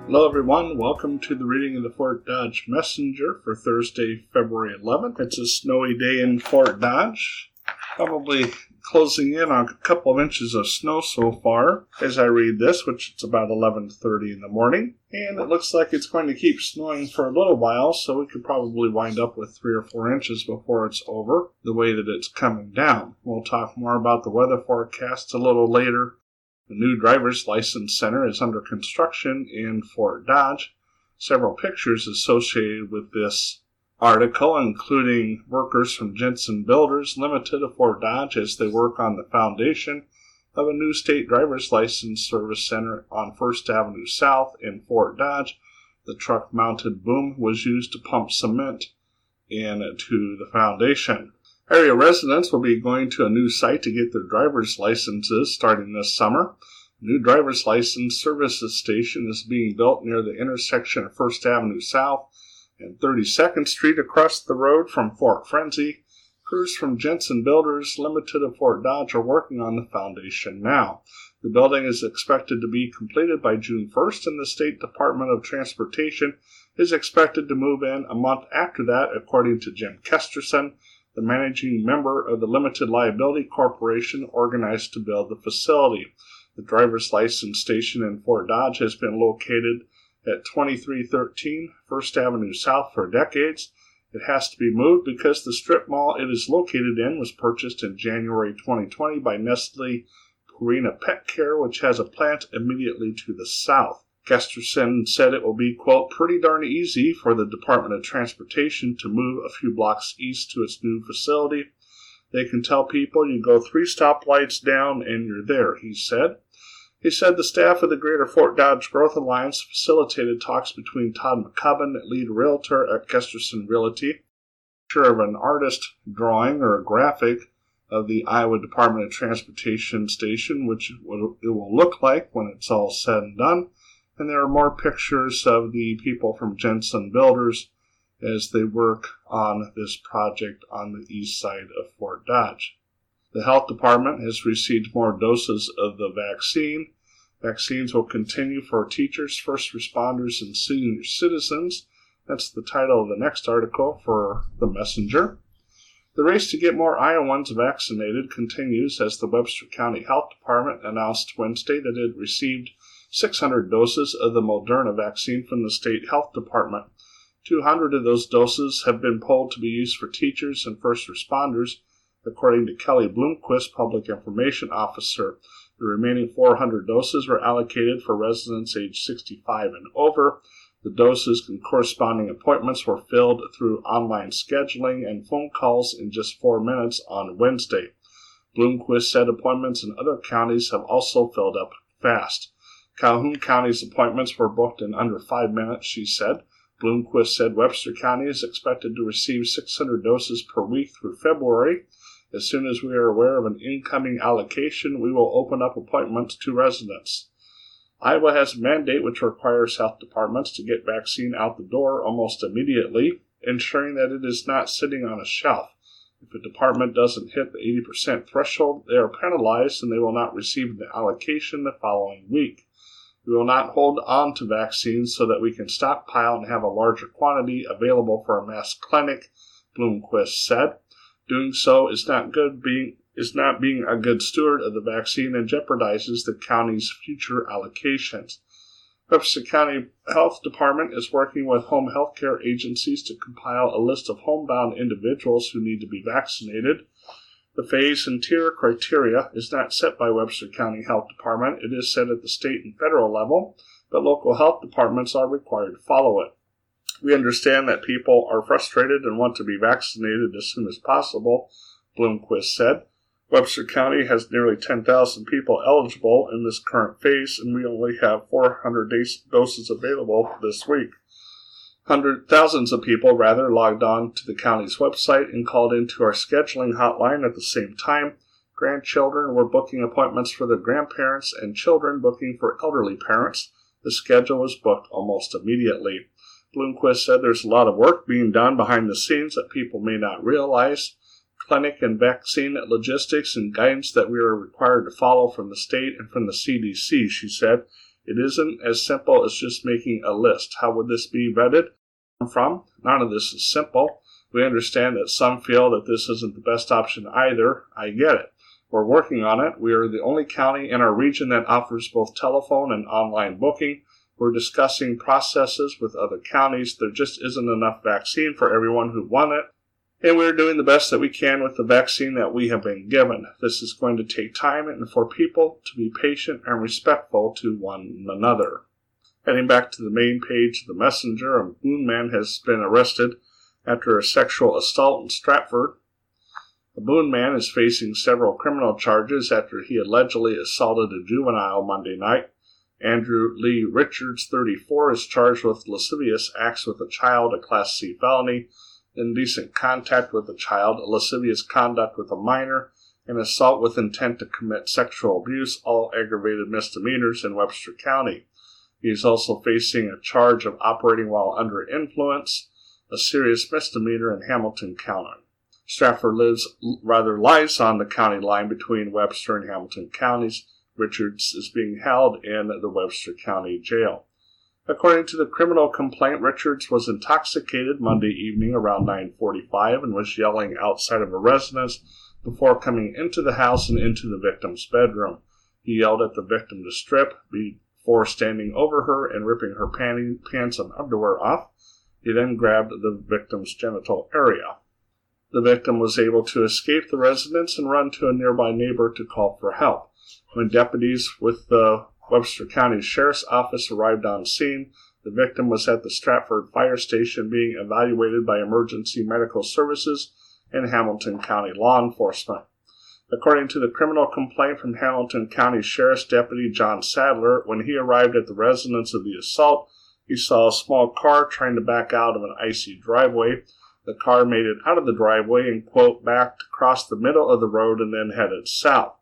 Hello everyone, welcome to the reading of the Fort Dodge Messenger for Thursday, February 11th. It's a snowy day in Fort Dodge. Probably closing in on a couple of inches of snow so far as I read this, which it's about 11:30 in the morning. And it looks like it's going to keep snowing for a little while, so we could probably wind up with 3 or 4 inches before it's over, the way that it's coming down. We'll talk more about the weather forecast a little later. The new driver's license center is under construction in Fort Dodge. Several pictures associated with this article, including workers from Jensen Builders Limited of Fort Dodge as they work on the foundation of a new state driver's license service center on First Avenue South in Fort Dodge. The truck-mounted boom was used to pump cement into the foundation. Area residents will be going to a new site to get their driver's licenses starting this summer. A new driver's license services station is being built near the intersection of First Avenue South and 32nd Street across the road from Fort Frenzy. Crews from Jensen Builders Limited of Fort Dodge are working on the foundation now. The building is expected to be completed by June 1st, and the State Department of Transportation is expected to move in a month after that, according to Jim Kesterson, the managing member of the Limited Liability Corporation organized to build the facility. The driver's license station in Fort Dodge has been located at 2313 First Avenue South for decades. It has to be moved because the strip mall it is located in was purchased in January 2020 by Nestle Purina Pet Care, which has a plant immediately to the south. Kesterson said it will be, quote, pretty darn easy for the Department of Transportation to move a few blocks east to its new facility. They can tell people you go 3 stoplights down and you're there, he said. He said the staff of the Greater Fort Dodge Growth Alliance facilitated talks between Todd McCubbin, lead realtor at Kesterson Realty, picture of an artist drawing or a graphic of the Iowa Department of Transportation station, which it will look like when it's all said and done. And there are more pictures of the people from Jensen Builders as they work on this project on the east side of Fort Dodge. The health department has received more doses of the vaccine. Vaccines will continue for teachers, first responders, and senior citizens. That's the title of the next article for the Messenger. The race to get more Iowans vaccinated continues as the Webster County Health Department announced Wednesday that it received 600 doses of the Moderna vaccine from the state health department. 200 of those doses have been polled to be used for teachers and first responders, according to Kelly Bloomquist, public information officer. The remaining 400 doses were allocated for residents aged 65 and over. The doses and corresponding appointments were filled through online scheduling and phone calls in just 4 minutes on Wednesday. Bloomquist said appointments in other counties have also filled up fast. Calhoun County's appointments were booked in under 5 minutes, she said. Bloomquist said Webster County is expected to receive 600 doses per week through February. As soon as we are aware of an incoming allocation, we will open up appointments to residents. Iowa has a mandate which requires health departments to get vaccine out the door almost immediately, ensuring that it is not sitting on a shelf. If a department doesn't hit the 80% threshold, they are penalized and they will not receive the allocation the following week. We will not hold on to vaccines so that we can stockpile and have a larger quantity available for a mass clinic, Bloomquist said. Doing so is not being a good steward of the vaccine and jeopardizes the county's future allocations. Webster County Health Department is working with home health care agencies to compile a list of homebound individuals who need to be vaccinated. The phase and tier criteria is not set by Webster County Health Department. It is set at the state and federal level, but local health departments are required to follow it. We understand that people are frustrated and want to be vaccinated as soon as possible, Bloomquist said. Webster County has nearly 10,000 people eligible in this current phase, and we only have 400 doses available this week. Thousands of people logged on to the county's website and called into our scheduling hotline at the same time. Grandchildren were booking appointments for their grandparents and children booking for elderly parents. The schedule was booked almost immediately. Bloomquist said there's a lot of work being done behind the scenes that people may not realize. Clinic and vaccine logistics and guidance that we are required to follow from the state and from the CDC, she said. It isn't as simple as just making a list. How would this be vetted from? None of this is simple. We understand that some feel that this isn't the best option either. I get it. We're working on it. We are the only county in our region that offers both telephone and online booking. We're discussing processes with other counties. There just isn't enough vaccine for everyone who wants it, and we're doing the best that we can with the vaccine that we have been given. This is going to take time, and for people to be patient and respectful to one another. Heading back to the main page of the Messenger, a Boone man has been arrested after a sexual assault in Stratford. A Boone man is facing several criminal charges after he allegedly assaulted a juvenile Monday night. Andrew Lee Richards, 34, is charged with lascivious acts with a child, a Class C felony, indecent contact with a child, lascivious conduct with a minor, and assault with intent to commit sexual abuse, all aggravated misdemeanors in Webster County. He is also facing a charge of operating while under influence, a serious misdemeanor in Hamilton County. Stratford lies on the county line between Webster and Hamilton counties. Richards is being held in the Webster County Jail. According to the criminal complaint, Richards was intoxicated Monday evening around 9:45 and was yelling outside of a residence before coming into the house and into the victim's bedroom. He yelled at the victim to strip before standing over her and ripping her pants and underwear off. He then grabbed the victim's genital area. The victim was able to escape the residence and run to a nearby neighbor to call for help. When deputies with the Webster County Sheriff's Office arrived on scene, the victim was at the Stratford Fire Station being evaluated by Emergency Medical Services and Hamilton County law enforcement. According to the criminal complaint from Hamilton County Sheriff's Deputy John Sadler, when he arrived at the residence of the assault, he saw a small car trying to back out of an icy driveway. The car made it out of the driveway and, quote, backed across the middle of the road and then headed south.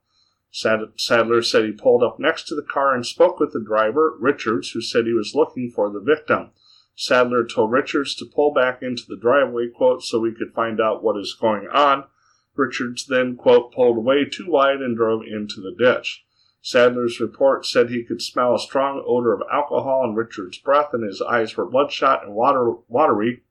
Sadler said he pulled up next to the car and spoke with the driver, Richards, who said he was looking for the victim. Sadler told Richards to pull back into the driveway, quote, so we could find out what is going on. Richards then, quote, pulled away too wide and drove into the ditch. Sadler's report said he could smell a strong odor of alcohol in Richards' breath, and his eyes were bloodshot and watery,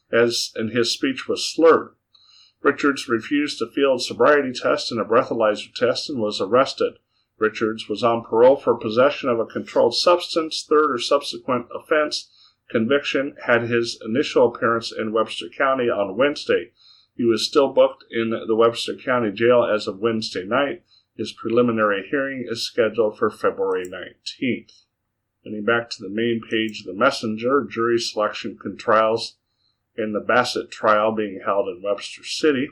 and his speech was slurred. Richards refused to field sobriety test and a breathalyzer test and was arrested. Richards was on parole for possession of a controlled substance. Third or subsequent offense conviction had his initial appearance in Webster County on Wednesday. He was still booked in the Webster County Jail as of Wednesday night. His preliminary hearing is scheduled for February 19th. Getting back to the main page of the Messenger, jury selection trials in the Bassett trial being held in Webster City.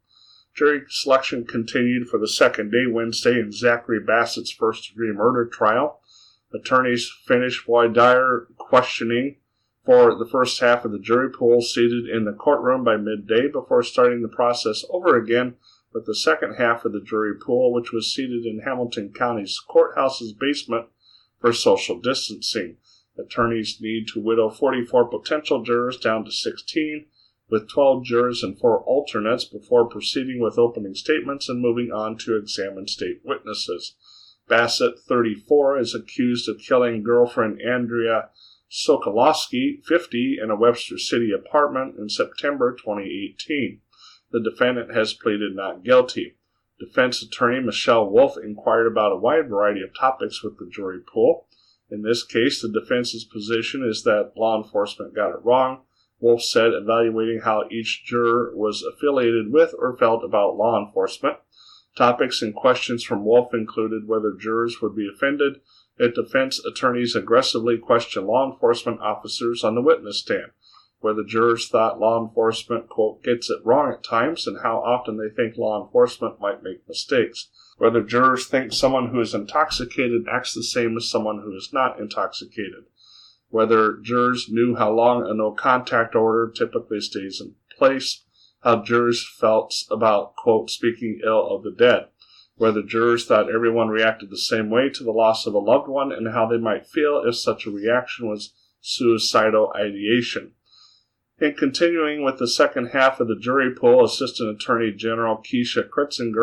Jury selection continued for the second day Wednesday in Zachary Bassett's first-degree murder trial. Attorneys finished voir dire questioning for the first half of the jury pool seated in the courtroom by midday before starting the process over again with the second half of the jury pool, which was seated in Hamilton County's courthouse's basement for social distancing. Attorneys need to whittle 44 potential jurors down to 16, with 12 jurors and 4 alternates before proceeding with opening statements and moving on to examine state witnesses. Bassett, 34, is accused of killing girlfriend Andrea Sokolowski, 50, in a Webster City apartment in September 2018. The defendant has pleaded not guilty. Defense attorney Michelle Wolf inquired about a wide variety of topics with the jury pool. In this case, the defense's position is that law enforcement got it wrong. Wolf said, evaluating how each juror was affiliated with or felt about law enforcement. Topics and questions from Wolf included whether jurors would be offended if defense attorneys aggressively questioned law enforcement officers on the witness stand, whether jurors thought law enforcement, quote, gets it wrong at times, and how often they think law enforcement might make mistakes, whether jurors think someone who is intoxicated acts the same as someone who is not intoxicated, whether jurors knew how long a no-contact order typically stays in place, how jurors felt about, quote, speaking ill of the dead, whether jurors thought everyone reacted the same way to the loss of a loved one, and how they might feel if such a reaction was suicidal ideation. In continuing with the second half of the jury pool, Assistant Attorney General Keisha Kritzinger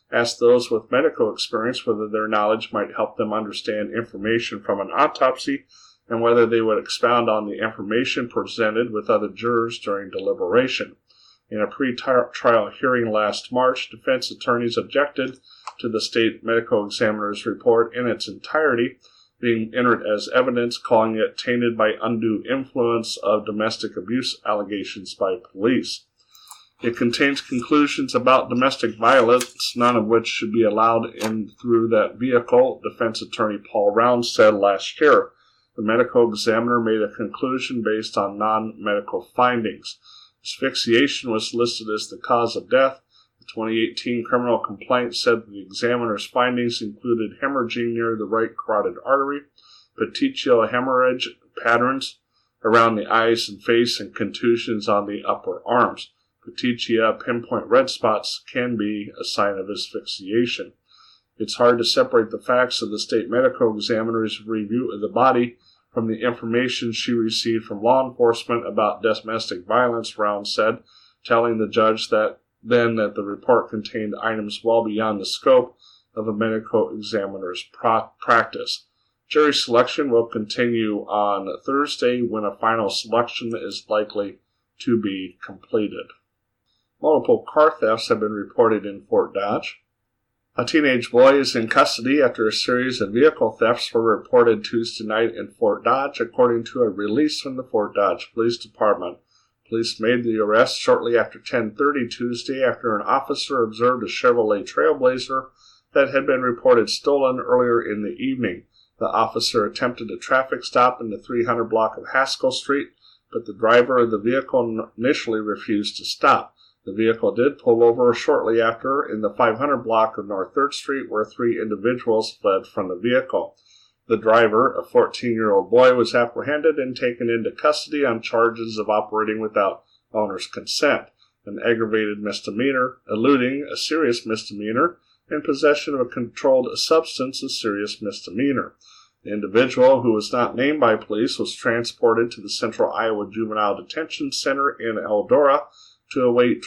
asked those with medical experience whether their knowledge might help them understand information from an autopsy and whether they would expound on the information presented with other jurors during deliberation. In a pre-trial hearing last March, defense attorneys objected to the state medical examiner's report in its entirety being entered as evidence, calling it tainted by undue influence of domestic abuse allegations by police. It contains conclusions about domestic violence, none of which should be allowed in through that vehicle, defense attorney Paul Rounds said last year. The medical examiner made a conclusion based on non-medical findings. Asphyxiation was listed as the cause of death. The 2018 criminal complaint said that the examiner's findings included hemorrhaging near the right carotid artery, petechial hemorrhage patterns around the eyes and face, and contusions on the upper arms. Petechia, pinpoint red spots, can be a sign of asphyxiation. It's hard to separate the facts of the state medical examiner's review of the body from the information she received from law enforcement about domestic violence, Rounds said, telling the judge that the report contained items well beyond the scope of a medical examiner's practice. Jury selection will continue on Thursday when a final selection is likely to be completed. Multiple car thefts have been reported in Fort Dodge. A teenage boy is in custody after a series of vehicle thefts were reported Tuesday night in Fort Dodge, according to a release from the Fort Dodge Police Department. Police made the arrest shortly after 10:30 Tuesday after an officer observed a Chevrolet Trailblazer that had been reported stolen earlier in the evening. The officer attempted a traffic stop in the 300 block of Haskell Street, but the driver of the vehicle initially refused to stop. The vehicle did pull over shortly after in the 500 block of North 3rd Street, where 3 individuals fled from the vehicle. The driver, a 14-year-old boy, was apprehended and taken into custody on charges of operating without owner's consent, an aggravated misdemeanor, eluding a serious misdemeanor, and possession of a controlled substance, a serious misdemeanor. The individual, who was not named by police, was transported to the Central Iowa Juvenile Detention Center in Eldora to await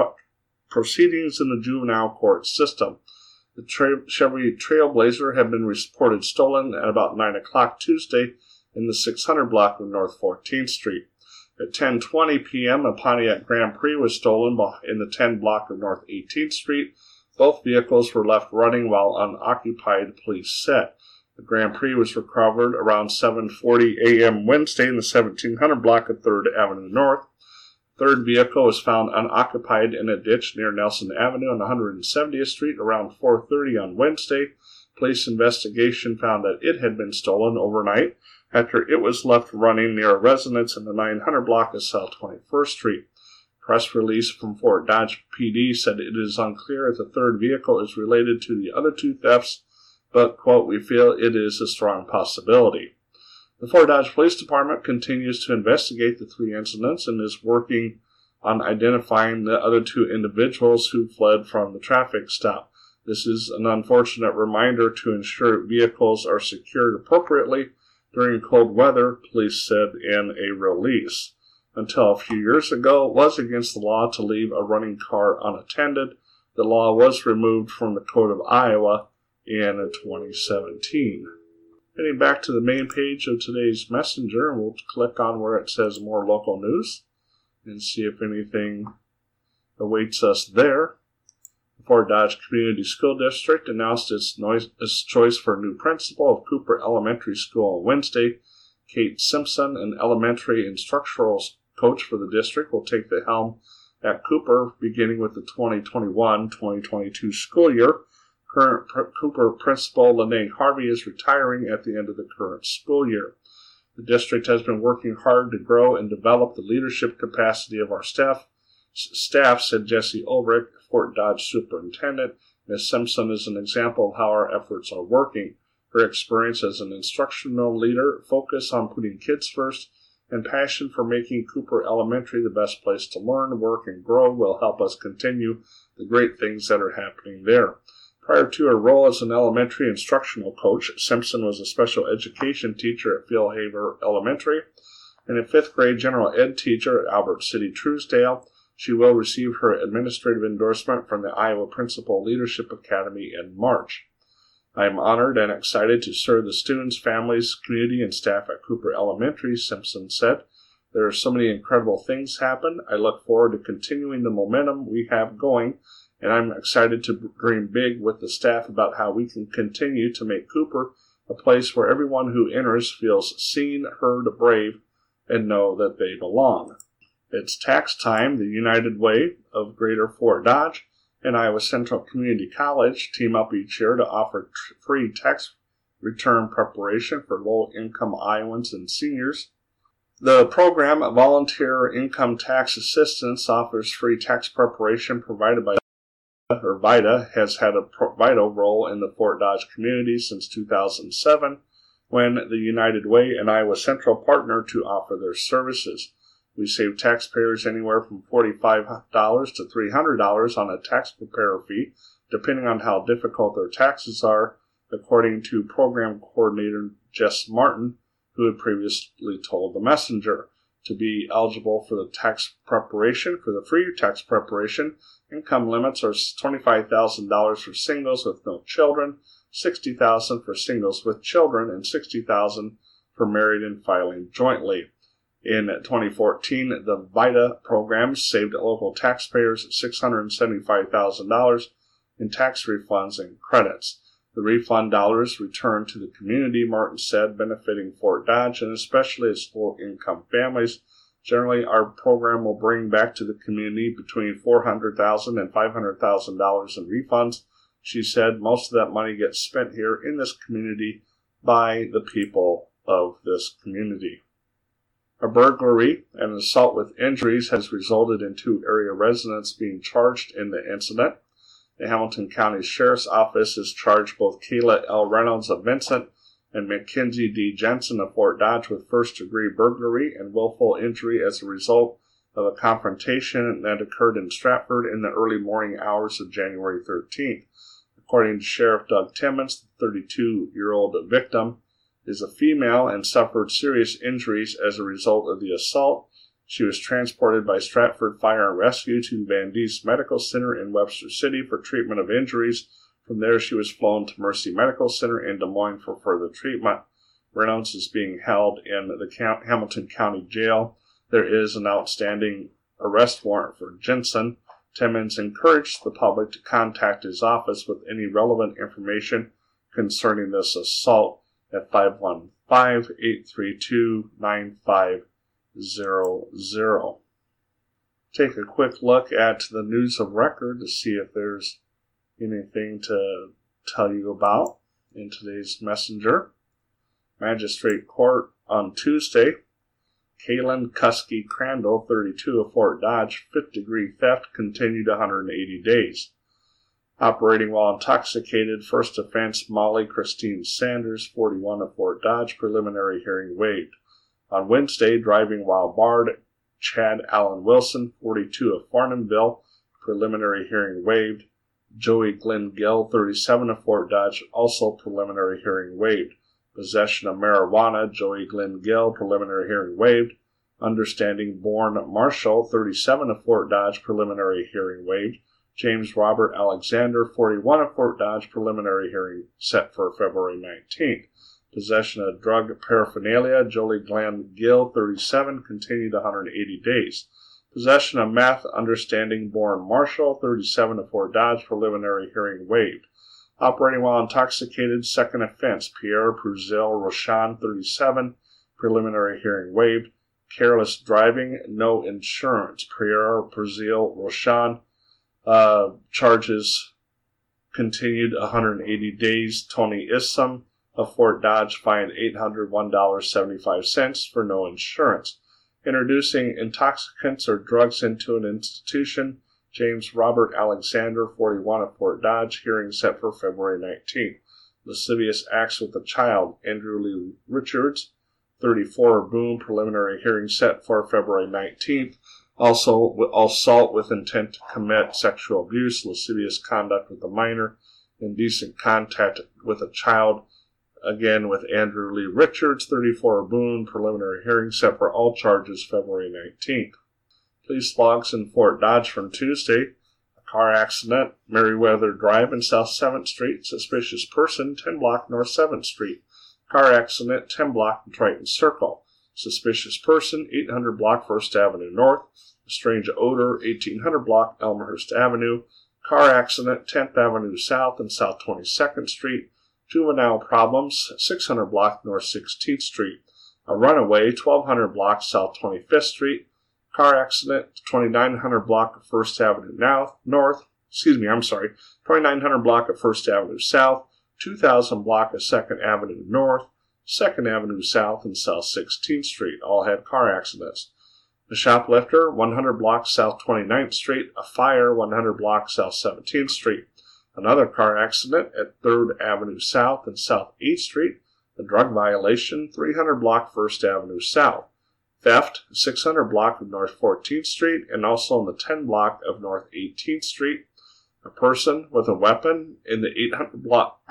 proceedings in the juvenile court system. The Chevy Trailblazer had been reported stolen at about 9 o'clock Tuesday in the 600 block of North 14th Street. At 10:20 p.m., a Pontiac Grand Prix was stolen in the 10 block of North 18th Street. Both vehicles were left running while unoccupied, police said. The Grand Prix was recovered around 7:40 a.m. Wednesday in the 1700 block of 3rd Avenue North. Third vehicle was found unoccupied in a ditch near Nelson Avenue on 170th Street around 4:30 on Wednesday. Police investigation found that it had been stolen overnight after it was left running near a residence in the 900 block of South 21st Street. Press release from Fort Dodge PD said it is unclear if the third vehicle is related to the other 2 thefts, but, quote, "we feel it is a strong possibility." The Fort Dodge Police Department continues to investigate the 3 incidents and is working on identifying the other 2 individuals who fled from the traffic stop. This is an unfortunate reminder to ensure vehicles are secured appropriately during cold weather, police said in a release. Until a few years ago, it was against the law to leave a running car unattended. The law was removed from the Code of Iowa in 2017. Heading back to the main page of today's Messenger, and we'll click on where it says More Local News and see if anything awaits us there. The Fort Dodge Community School District announced its choice for new principal of Cooper Elementary School on Wednesday. Kate Simpson, an elementary instructional coach for the district, will take the helm at Cooper beginning with the 2021-2022 school year. Current Cooper principal Lene Harvey is retiring at the end of the current school year. The district has been working hard to grow and develop the leadership capacity of our staff, said Jesse Ulrich, Fort Dodge superintendent. Ms. Simpson is an example of how our efforts are working. Her experience as an instructional leader, focus on putting kids first, and passion for making Cooper Elementary the best place to learn, work, and grow will help us continue the great things that are happening there. Prior to her role as an elementary instructional coach, Simpson was a special education teacher at Philhaver Elementary and a 5th grade general ed teacher at Albert City Truesdale. She will receive her administrative endorsement from the Iowa Principal Leadership Academy in March. I am honored and excited to serve the students, families, community, and staff at Cooper Elementary, Simpson said. There are so many incredible things happen. I look forward to continuing the momentum we have going, and I'm excited to dream big with the staff about how we can continue to make Cooper a place where everyone who enters feels seen, heard, brave, and know that they belong. It's tax time. The United Way of Greater Fort Dodge and Iowa Central Community College team up each year to offer free tax return preparation for low-income Iowans and seniors. The program, Volunteer Income Tax Assistance, offers free tax preparation provided by VITA, has had a vital role in the Fort Dodge community since 2007, when the United Way and Iowa Central partnered to offer their services. We save taxpayers anywhere from $45 to $300 on a tax preparer fee, depending on how difficult their taxes are, according to Program Coordinator Jess Martin, who had previously told the Messenger. To be eligible for the tax preparation, for the free tax preparation, income limits are $25,000 for singles with no children, $60,000 for singles with children, and $60,000 for married and filing jointly. In 2014, the VITA program saved local taxpayers $675,000 in tax refunds and credits. The refund dollars returned to the community, Martin said, benefiting Fort Dodge and especially its low-income families. Generally, our program will bring back to the community between $400,000 and $500,000 in refunds. She said most of that money gets spent here in this community by the people of this community. A burglary and assault with injuries has resulted in 2 area residents being charged in the incident. The Hamilton County Sheriff's Office has charged both Kayla L. Reynolds of Vincent and Mackenzie D. Jensen of Fort Dodge with first-degree burglary and willful injury as a result of a confrontation that occurred in Stratford in the early morning hours of January 13th. According to Sheriff Doug Timmons, the 32-year-old victim is a female and suffered serious injuries as a result of the assault. She was transported by Stratford Fire and Rescue to Van Diest Medical Center in Webster City for treatment of injuries. From there, she was flown to Mercy Medical Center in Des Moines for further treatment. Reynolds is being held in the Hamilton County Jail. There is an outstanding arrest warrant for Jensen. Timmons encouraged the public to contact his office with any relevant information concerning this assault at 515-832-9500. Take a quick look at the news of record to see if there's anything to tell you about in today's Messenger. Magistrate Court on Tuesday. Kaylin Kusky Crandall, 32 of Fort Dodge, 5th-degree theft continued 180 days. Operating while intoxicated, first offense Molly Christine Sanders, 41 of Fort Dodge, preliminary hearing waived. On Wednesday, driving while barred, Chad Allen Wilson, 42 of Farnhamville, preliminary hearing waived. Joey Glenn Gill, 37 of Fort Dodge, also preliminary hearing waived. Possession of marijuana, Joey Glenn Gill, preliminary hearing waived. Understanding Bourne Marshall, 37 of Fort Dodge, preliminary hearing waived. James Robert Alexander, 41 of Fort Dodge, preliminary hearing set for February 19th. Possession of drug paraphernalia, Joey Glenn Gill, 37, continued 180 days. Possession of meth, Understanding Bourne Marshall, 37 of Fort Dodge, preliminary hearing waived. Operating while intoxicated, second offense, Pierre Purzel Roshan, 37, preliminary hearing waived. Careless driving, no insurance, Pierre Purzel Roshan, charges continued 180 days. Tony Issam of Fort Dodge fined $801.75 for no insurance. Introducing intoxicants or drugs into an institution, James Robert Alexander, 41 of Fort Dodge, hearing set for February 19th. Lascivious acts with a child, Andrew Lee Richards, 34 of Boone, preliminary hearing set for February 19th. Also, assault with intent to commit sexual abuse, lascivious conduct with a minor, indecent contact with a child, again with Andrew Lee Richards, 34 of Boone, preliminary hearing set for all charges February 19th. Police logs in Fort Dodge from Tuesday. A car accident, Meriwether Drive and South 7th Street. Suspicious person, 10 block North 7th Street. Car accident, 10 block Triton Circle. Suspicious person, 800 block 1st Avenue North. A strange odor, 1800 block Elmhurst Avenue. Car accident, 10th Avenue South and South 22nd Street. Juvenile problems, 600 block North 16th Street. A runaway, 1200 block South 25th Street. Car accident, 2900 block of 1st Avenue North. 2900 block of 1st Avenue South. 2000 block of 2nd Avenue North. 2nd Avenue South and South 16th Street. All had car accidents. A shoplifter, 100 block South 29th Street. A fire, 100 block South 17th Street. Another car accident at 3rd Avenue South and South 8th Street. A drug violation, 300 block 1st Avenue South. Theft, 600 block of North 14th Street and also in the 10 block of North 18th Street. A person with a weapon in the 800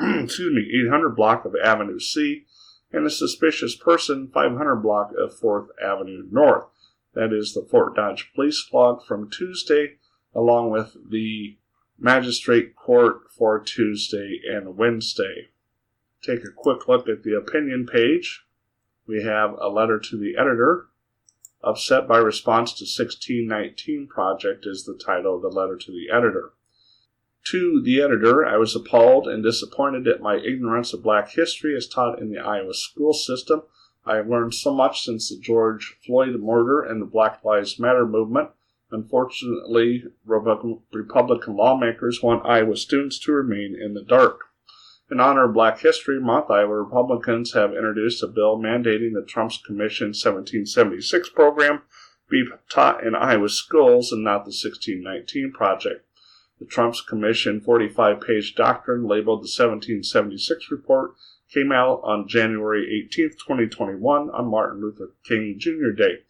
block of Avenue C. And a suspicious person, 500 block of 4th Avenue North. That is the Fort Dodge Police log from Tuesday, along with the Magistrate Court for Tuesday and Wednesday. Take a quick look at the opinion page. We have a letter to the editor. Upset by response to 1619 Project is the title of the letter to the editor. To the editor, I was appalled and disappointed at my ignorance of black history as taught in the Iowa school system. I have learned so much since the George Floyd murder and the Black Lives Matter movement. Unfortunately, Republican lawmakers want Iowa students to remain in the dark. In honor of Black History Month, Iowa Republicans have introduced a bill mandating the Trump's Commission 1776 program be taught in Iowa schools and not the 1619 Project. The Trump's Commission 45-page doctrine labeled the 1776 report came out on January 18, 2021 on Martin Luther King Jr. Day.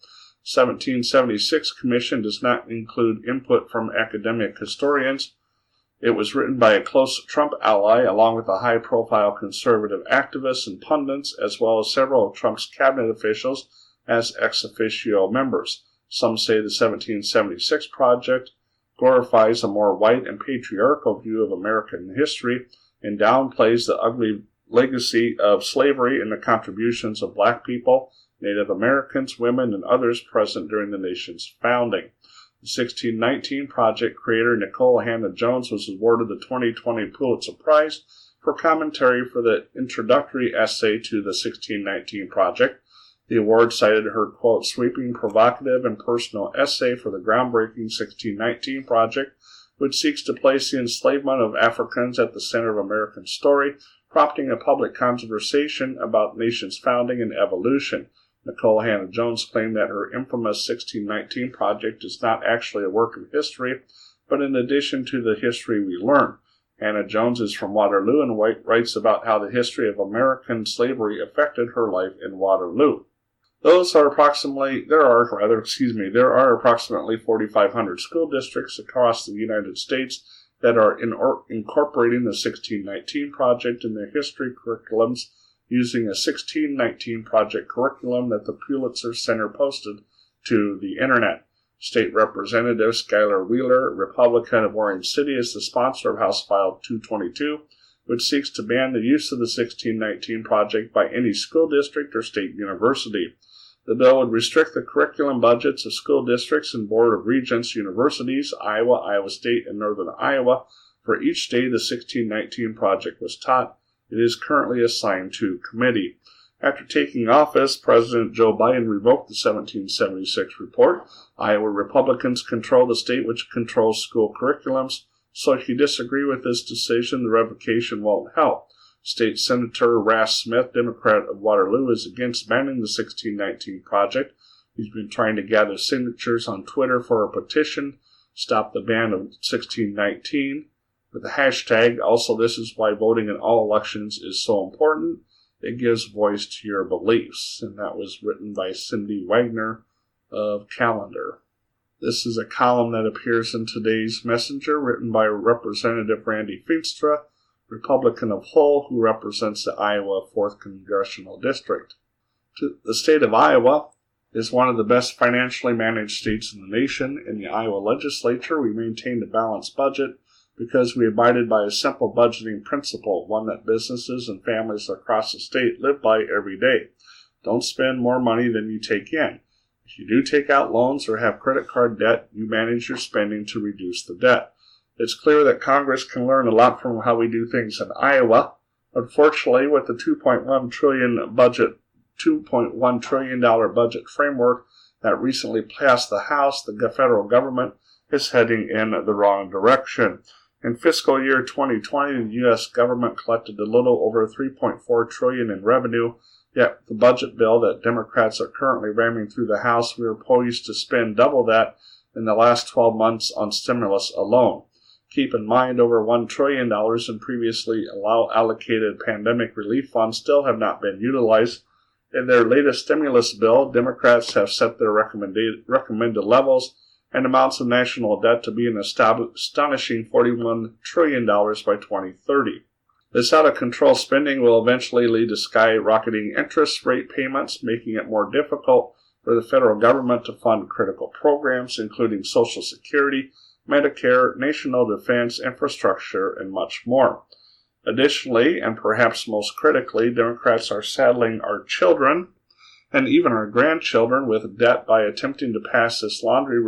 1776 Commission does not include input from academic historians. It was written by a close Trump ally along with a high-profile conservative activists and pundits as well as several of Trump's cabinet officials as ex officio members. Some say the 1776 Project glorifies a more white and patriarchal view of American history and downplays the ugly legacy of slavery and the contributions of black people, Native Americans, women, and others present during the nation's founding. The 1619 Project creator Nikole Hannah-Jones was awarded the 2020 Pulitzer Prize for commentary for the introductory essay to the 1619 Project. The award cited her, quote, sweeping, provocative, and personal essay for the groundbreaking 1619 Project, which seeks to place the enslavement of Africans at the center of American story, prompting a public conversation about the nation's founding and evolution. Nikole Hannah-Jones claimed that her infamous 1619 Project is not actually a work of history, but in addition to the history we learn. Hannah-Jones is from Waterloo and writes about how the history of American slavery affected her life in Waterloo. There are approximately 4,500 school districts across the United States that are incorporating the 1619 Project in their history curriculums using a 1619 Project curriculum that the Pulitzer Center posted to the Internet. State Representative Skylar Wheeler, Republican of Orange City, is the sponsor of House File 222, which seeks to ban the use of the 1619 Project by any school district or state university. The bill would restrict the curriculum budgets of school districts and Board of Regents universities, Iowa, Iowa State, and Northern Iowa. For each day the 1619 Project was taught, it is currently assigned to committee. After taking office, President Joe Biden revoked the 1776 report. Iowa Republicans control the state which controls school curriculums, so if you disagree with this decision, the revocation won't help. State Senator Ras Smith, Democrat of Waterloo, is against banning the 1619 Project. He's been trying to gather signatures on Twitter for a petition, Stop the Ban of 1619, with the hashtag, also this is why voting in all elections is so important. It gives voice to your beliefs. And that was written by Cindy Wagner of Calendar. This is a column that appears in today's Messenger, written by Representative Randy Feenstra, Republican of Hull, who represents the Iowa 4th Congressional District. To the state of Iowa, is one of the best financially managed states in the nation. In the Iowa legislature, we maintained a balanced budget because we abided by a simple budgeting principle, one that businesses and families across the state live by every day. Don't spend more money than you take in. If you do take out loans or have credit card debt, you manage your spending to reduce the debt. It's clear that Congress can learn a lot from how we do things in Iowa. Unfortunately, with the $2.1 trillion budget framework that recently passed the House, the federal government is heading in the wrong direction. In fiscal year 2020, the U.S. government collected a little over $3.4 trillion in revenue, yet the budget bill that Democrats are currently ramming through the House, we are poised to spend double that in the last 12 months on stimulus alone. Keep in mind, over $1 trillion in previously allocated pandemic relief funds still have not been utilized. In their latest stimulus bill, Democrats have set their recommended levels and amounts of national debt to be an astonishing $41 trillion by 2030. This out-of-control spending will eventually lead to skyrocketing interest rate payments, making it more difficult for the federal government to fund critical programs, including Social Security, Medicare, national defense, infrastructure, and much more. Additionally, and perhaps most critically, Democrats are saddling our children and even our grandchildren with debt by attempting to pass this laundry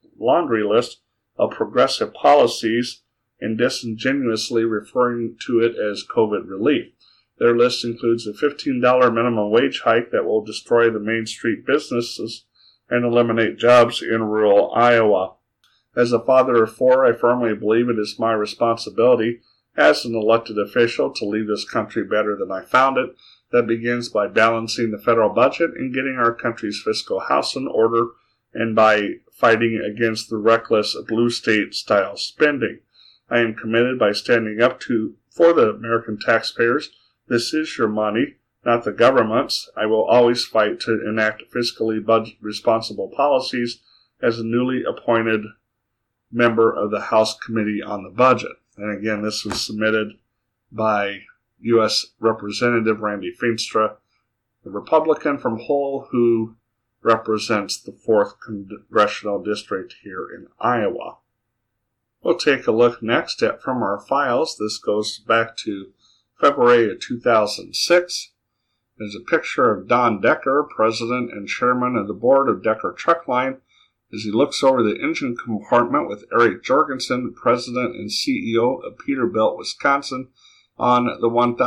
list of progressive policies and disingenuously referring to it as COVID relief. Their list includes a $15 minimum wage hike that will destroy the Main Street businesses and eliminate jobs in rural Iowa. As a father of four, I firmly believe it is my responsibility as an elected official to leave this country better than I found it. That begins by balancing the federal budget and getting our country's fiscal house in order, and by fighting against the reckless blue state-style spending. I am committed by standing up for the American taxpayers. This is your money, not the government's. I will always fight to enact fiscally responsible policies as a newly appointed member of the House Committee on the Budget. And again, this was submitted by U.S. Representative Randy Feenstra, the Republican from Hull, who represents the 4th Congressional District here in Iowa. We'll take a look next at From Our Files. This goes back to February of 2006. There's a picture of Don Decker, President and Chairman of the Board of Decker Truck Line, as he looks over the engine compartment with Eric Jorgensen, President and CEO of Peterbilt, Wisconsin, on the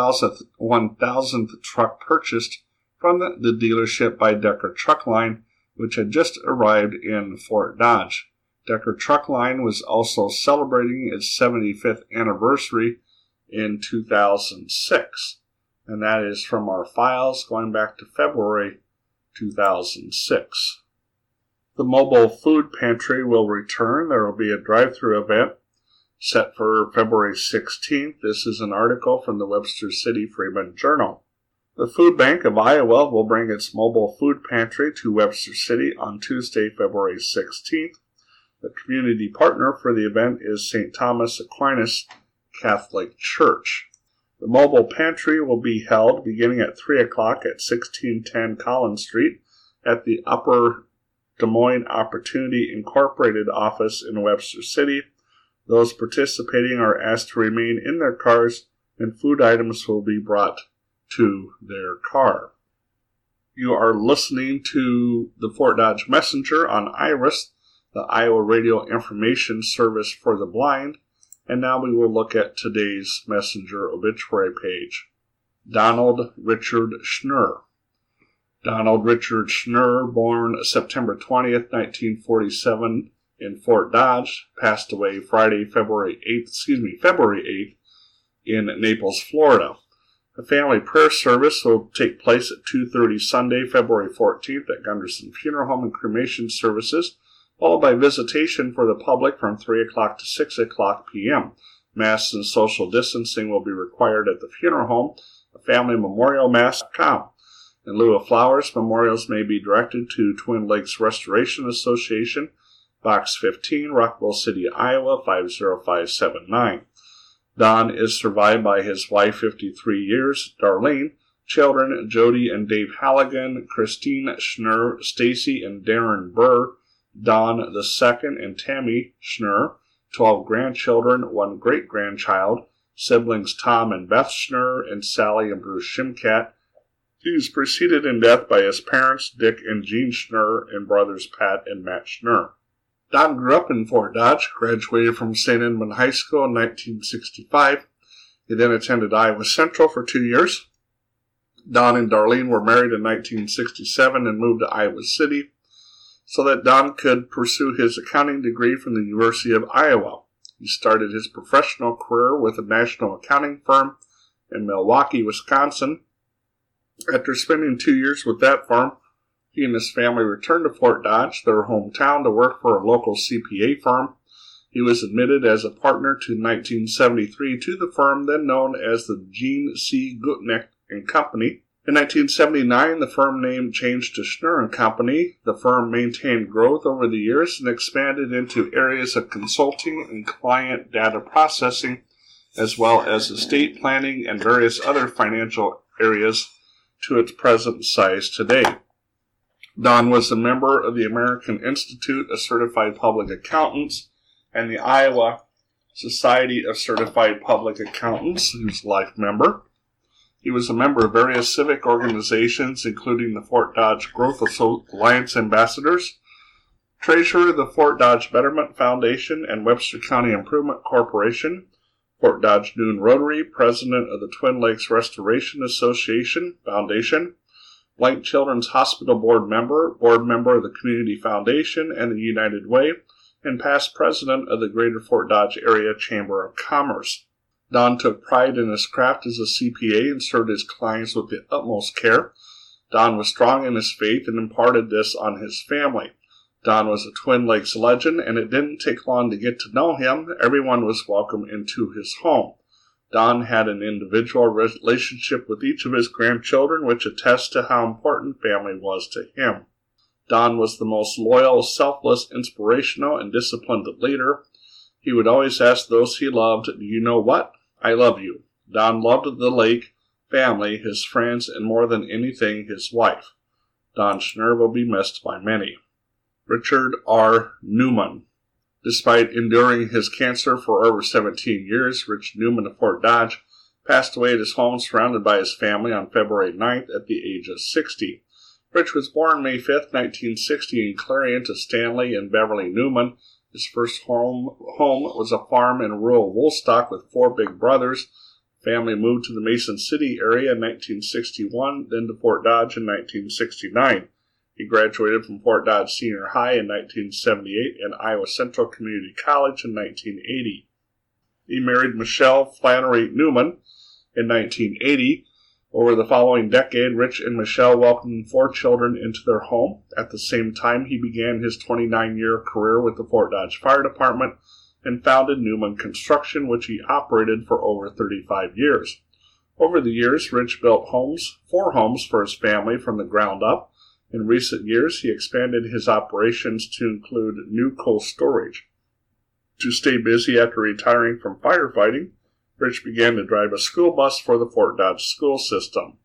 1,000th truck purchased from the dealership by Decker Truck Line, which had just arrived in Fort Dodge. Decker Truck Line was also celebrating its 75th anniversary in 2006, and that is from our files going back to February 2006. The mobile food pantry will return. There will be a drive-thru event set for February 16th. This is an article from the Webster City Freeman Journal. The Food Bank of Iowa will bring its mobile food pantry to Webster City on Tuesday, February 16th. The community partner for the event is St. Thomas Aquinas Catholic Church. The mobile pantry will be held beginning at 3 o'clock at 1610 Collins Street at the Upper Des Moines Opportunity Incorporated office in Webster City. Those participating are asked to remain in their cars, and food items will be brought to their car. You are listening to the Fort Dodge Messenger on IRIS, the Iowa Radio Information Service for the Blind, and now we will look at today's Messenger obituary page. Donald Richard Schnurr. Donald Richard Schnurr, born September 20th, 1947 in Fort Dodge, passed away February 8th in Naples, Florida. A family prayer service will take place at 2:30 Sunday, February 14th at Gunderson Funeral Home and cremation services, followed by visitation for the public from 3 o'clock to 6 o'clock p.m. Mass and social distancing will be required at the funeral home. A family memorial mass count. In lieu of flowers, memorials may be directed to Twin Lakes Restoration Association, Box 15, Rockville City, Iowa, 50579. Don is survived by his wife, 53 years, Darlene, Children, Jody and Dave Halligan, Christine Schnurr, Stacy and Darren Burr, Don II and Tammy Schnurr, 12 grandchildren, 1 great-grandchild, siblings Tom and Beth Schnurr, and Sally and Bruce Shimkat. He was preceded in death by his parents, Dick and Jean Schnurr, and brothers Pat and Matt Schnurr. Don grew up in Fort Dodge, graduated from St. Edmund High School in 1965. He then attended Iowa Central for 2 years. Don and Darlene were married in 1967 and moved to Iowa City so that Don could pursue his accounting degree from the University of Iowa. He started his professional career with a national accounting firm in Milwaukee, Wisconsin. After spending 2 years with that firm, he and his family returned to Fort Dodge, their hometown, to work for a local CPA firm. He was admitted as a partner to 1973 to the firm then known as the Gene C. Gutnick and Company. In 1979, the firm name changed to Schnurr & Company. The firm maintained growth over the years and expanded into areas of consulting and client data processing, as well as estate planning and various other financial areas to its present size today. Don was a member of the American Institute of Certified Public Accountants and the Iowa Society of Certified Public Accountants, he was a life member. He was a member of various civic organizations, including the Fort Dodge Growth Alliance Ambassadors, treasurer of the Fort Dodge Betterment Foundation and Webster County Improvement Corporation, Fort Dodge Noon Rotary, president of the Twin Lakes Restoration Association Foundation, Blank Children's Hospital board member of the Community Foundation and the United Way, and past president of the Greater Fort Dodge Area Chamber of Commerce. Don took pride in his craft as a CPA and served his clients with the utmost care. Don was strong in his faith and imparted this on his family. Don was a Twin Lakes legend, and it didn't take long to get to know him. Everyone was welcome into his home. Don had an individual relationship with each of his grandchildren, which attests to how important family was to him. Don was the most loyal, selfless, inspirational, and disciplined leader. He would always ask those he loved, "Do you know what? I love you." Don loved the lake, family, his friends, and more than anything, his wife. Don Schnurr will be missed by many. Richard R. Newman. Despite enduring his cancer for over 17 years, Rich Newman of Fort Dodge passed away at his home surrounded by his family on February 9th at the age of 60. Rich was born May 5th, 1960 in Clarion to Stanley and Beverly Newman. His first home was a farm in rural Woolstock with 4 big brothers. The family moved to the Mason City area in 1961, then to Fort Dodge in 1969. He graduated from Fort Dodge Senior High in 1978 and Iowa Central Community College in 1980. He married Michelle Flannery Newman in 1980. Over the following decade, Rich and Michelle welcomed 4 children into their home. At the same time, he began his 29-year career with the Fort Dodge Fire Department and founded Newman Construction, which he operated for over 35 years. Over the years, Rich built 4 homes for his family from the ground up. In recent years, he expanded his operations to include new coal storage. To stay busy after retiring from firefighting, Rich began to drive a school bus for the Fort Dodge school system.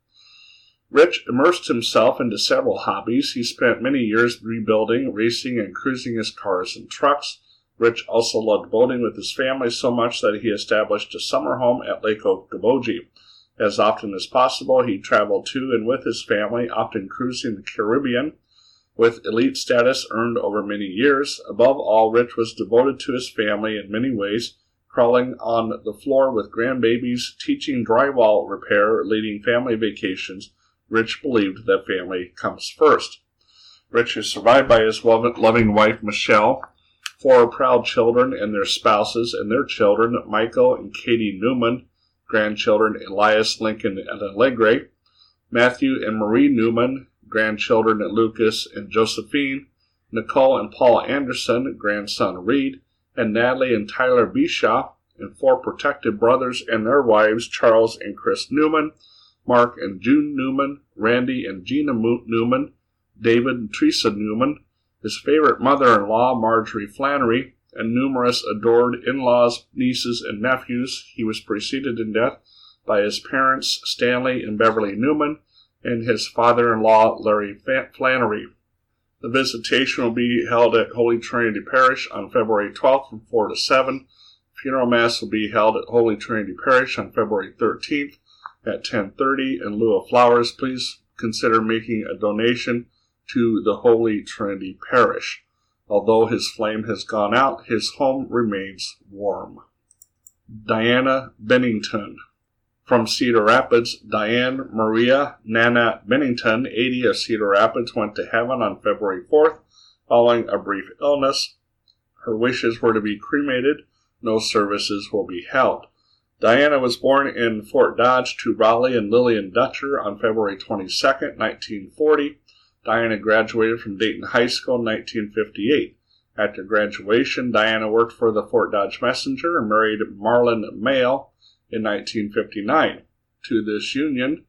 Rich immersed himself into several hobbies. He spent many years rebuilding, racing, and cruising his cars and trucks. Rich also loved boating with his family so much that he established a summer home at Lake Okoboji. As often as possible, he traveled to and with his family, often cruising the Caribbean, with elite status earned over many years. Above all, Rich was devoted to his family in many ways, crawling on the floor with grandbabies, teaching drywall repair, leading family vacations. Rich believed that family comes first. Rich is survived by his loving wife, Michelle, 4 proud children and their spouses and their children, Michael and Katie Newman, grandchildren Elias, Lincoln, and Allegre, Matthew and Marie Newman, grandchildren Lucas and Josephine, Nicole and Paul Anderson, grandson Reed, and Natalie and Tyler Bishaw, and 4 protected brothers and their wives, Charles and Chris Newman, Mark and June Newman, Randy and Gina Newman, David and Teresa Newman, his favorite mother-in-law, Marjorie Flannery, and numerous adored in-laws, nieces, and nephews. He was preceded in death by his parents, Stanley and Beverly Newman, and his father-in-law, Larry Flannery. The visitation will be held at Holy Trinity Parish on February 12th from 4 to 7. Funeral Mass will be held at Holy Trinity Parish on February 13th at 10:30. In lieu of flowers, please consider making a donation to the Holy Trinity Parish. Although his flame has gone out, his home remains warm. Diana Bennington. From Cedar Rapids, Diane Maria Nana Bennington, 80, of Cedar Rapids, went to heaven on February 4th following a brief illness. Her wishes were to be cremated. No services will be held. Diana was born in Fort Dodge to Raleigh and Lillian Dutcher on February 22nd, 1940. Diana graduated from Dayton High School in 1958. After graduation, Diana worked for the Fort Dodge Messenger and married Marlon Mayle in 1959. To this union,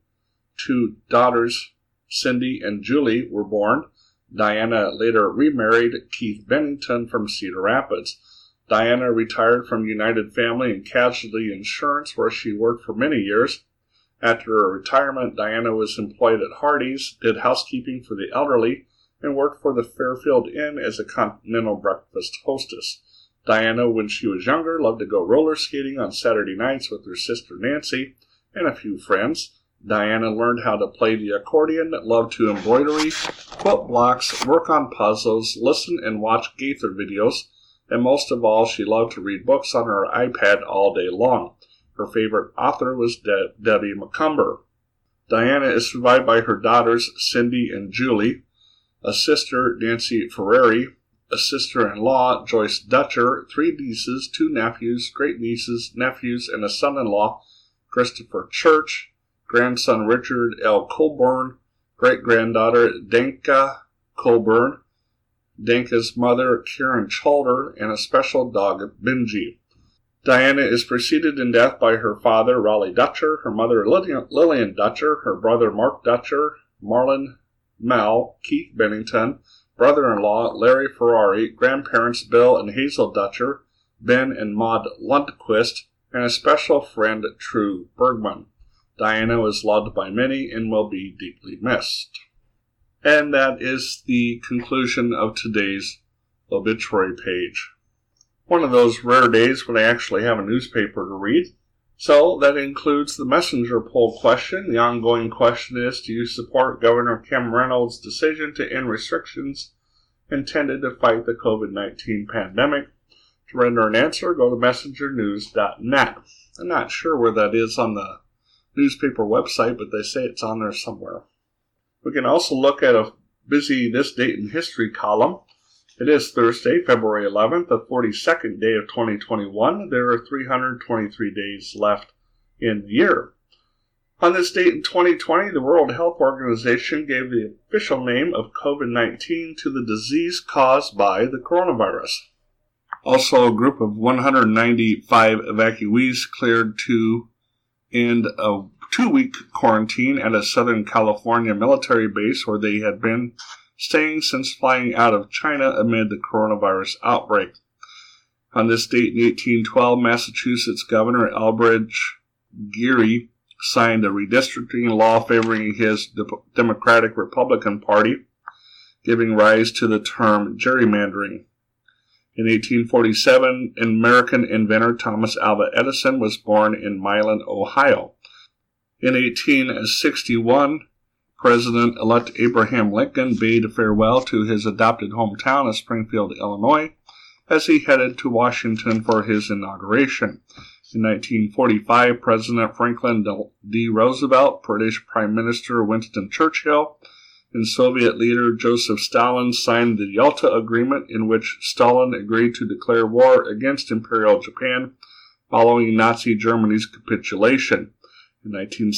2 daughters, Cindy and Julie, were born. Diana later remarried Keith Bennington from Cedar Rapids. Diana retired from United Family and Casualty Insurance, where she worked for many years. After her retirement, Diana was employed at Hardee's, did housekeeping for the elderly, and worked for the Fairfield Inn as a continental breakfast hostess. Diana, when she was younger, loved to go roller skating on Saturday nights with her sister Nancy and a few friends. Diana learned how to play the accordion, loved to embroidery, quilt blocks, work on puzzles, listen and watch Gaither videos, and most of all, she loved to read books on her iPad all day long. Her favorite author was Debbie Macomber. Diana is survived by her daughters, Cindy and Julie, a sister, Nancy Ferrari, a sister-in-law, Joyce Dutcher, 3 nieces, 2 nephews, great-nieces, nephews, and a son-in-law, Christopher Church, grandson Richard L. Colburn, great-granddaughter Danka Colburn, Danka's mother Karen Chalder, and a special dog Benji. Diana is preceded in death by her father, Raleigh Dutcher, her mother Lillian Dutcher, her brother Mark Dutcher, Marlon Mel, Keith Bennington, brother-in-law Larry Ferrari, grandparents Bill and Hazel Dutcher, Ben and Maud Lundquist, and a special friend True Bergman. Diana was loved by many and will be deeply missed. And that is the conclusion of today's obituary page. One of those rare days when I actually have a newspaper to read. So that includes the messenger poll question. The ongoing question is, do you support Governor Kim Reynolds' decision to end restrictions intended to fight the COVID-19 pandemic? To render an answer, go to messengernews.net. I'm not sure where that is on the newspaper website, but they say it's on there somewhere. We can also look at a busy This Date in History column. It is Thursday, February 11th, the 42nd day of 2021. There are 323 days left in the year. On this date in 2020, the World Health Organization gave the official name of COVID-19 to the disease caused by the coronavirus. Also, a group of 195 evacuees cleared to end a 2-week quarantine at a Southern California military base where they had been staying since flying out of China amid the coronavirus outbreak. On this date in 1812, Massachusetts Governor Elbridge Gerry signed a redistricting law favoring his Democratic-Republican Party, giving rise to the term gerrymandering. In 1847, American inventor Thomas Alva Edison was born in Milan, Ohio. In 1861, President-elect Abraham Lincoln bade farewell to his adopted hometown of Springfield, Illinois, as he headed to Washington for his inauguration. In 1945, President Franklin D. Roosevelt, British Prime Minister Winston Churchill, and Soviet leader Joseph Stalin signed the Yalta Agreement, in which Stalin agreed to declare war against Imperial Japan following Nazi Germany's capitulation. In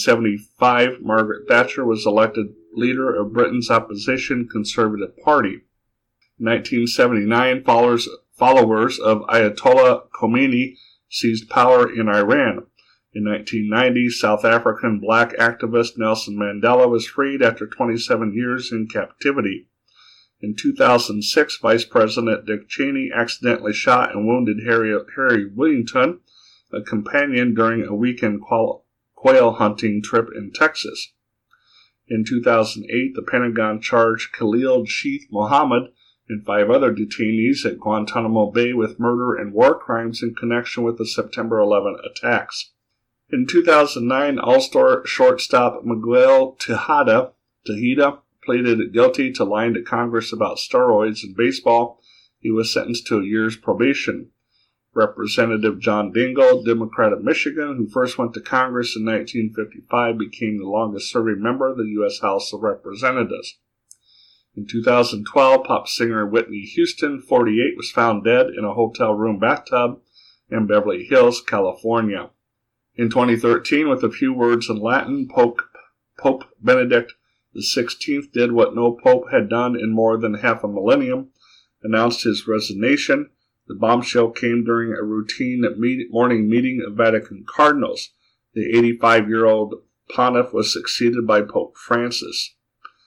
1975, Margaret Thatcher was elected leader of Britain's opposition Conservative Party. In 1979, followers of Ayatollah Khomeini seized power in Iran. In 1990, South African black activist Nelson Mandela was freed after 27 years in captivity. In 2006, Vice President Dick Cheney accidentally shot and wounded Harry Willington, a companion, during a weekend quail hunting trip in Texas. In 2008, the Pentagon charged Khalil Sheikh Mohammed and 5 other detainees at Guantanamo Bay with murder and war crimes in connection with the September 11 attacks. In 2009, All-Star shortstop Miguel Tejada pleaded guilty to lying to Congress about steroids in baseball. He was sentenced to a year's probation. Representative John Dingell, Democrat of Michigan, who first went to Congress in 1955, became the longest-serving member of the U.S. House of Representatives. In 2012, pop singer Whitney Houston, 48, was found dead in a hotel room bathtub in Beverly Hills, California. In 2013, with a few words in Latin, Pope Benedict XVI did what no pope had done in more than half a millennium, announced his resignation. The bombshell came during a routine morning meeting of Vatican cardinals. The 85-year-old pontiff was succeeded by Pope Francis.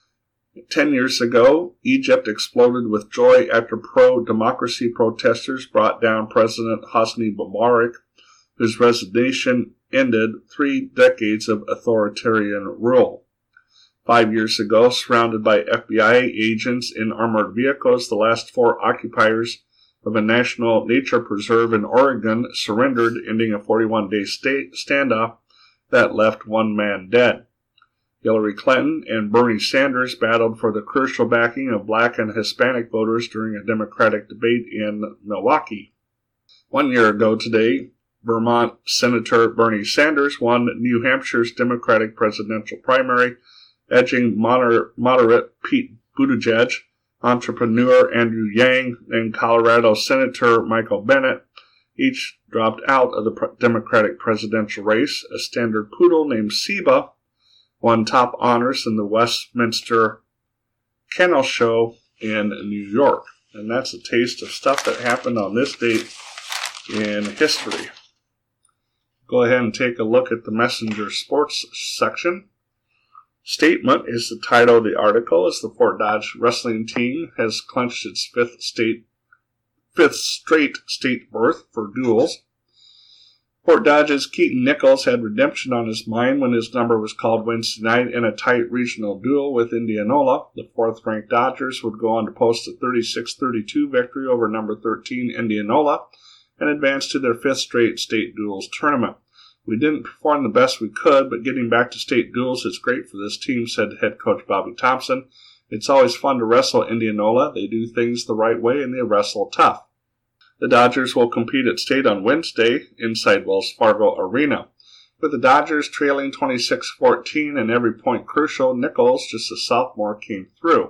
10 years ago, Egypt exploded with joy after pro-democracy protesters brought down President Hosni Mubarak, whose resignation ended 3 decades of authoritarian rule. 5 years ago, surrounded by FBI agents in armored vehicles, the last 4 occupiers of a national nature preserve in Oregon surrendered, ending a 41-day standoff that left 1 man dead. Hillary Clinton and Bernie Sanders battled for the crucial backing of black and Hispanic voters during a Democratic debate in Milwaukee. 1 year ago today, Vermont Senator Bernie Sanders won New Hampshire's Democratic presidential primary, edging moderate Pete Buttigieg. Entrepreneur Andrew Yang and Colorado Senator Michael Bennet each dropped out of the Democratic presidential race. A standard poodle named Seba won top honors in the Westminster Kennel Show in New York. And that's a taste of stuff that happened on this date in history. Go ahead and take a look at the Messenger Sports section. Statement is the title of the article, as the Fort Dodge wrestling team has clinched its fifth straight state berth for duels. Fort Dodge's Keaton Nichols had redemption on his mind when his number was called Wednesday night in a tight regional duel with Indianola. The 4th-ranked Dodgers would go on to post a 36-32 victory over number 13 Indianola and advance to their 5th straight state duels tournament. We didn't perform the best we could, but getting back to state duels is great for this team, said head coach Bobby Thompson. It's always fun to wrestle Indianola. They do things the right way and they wrestle tough. The Dodgers will compete at state on Wednesday inside Wells Fargo Arena. With the Dodgers trailing 26-14 and every point crucial, Nichols, just a sophomore, came through.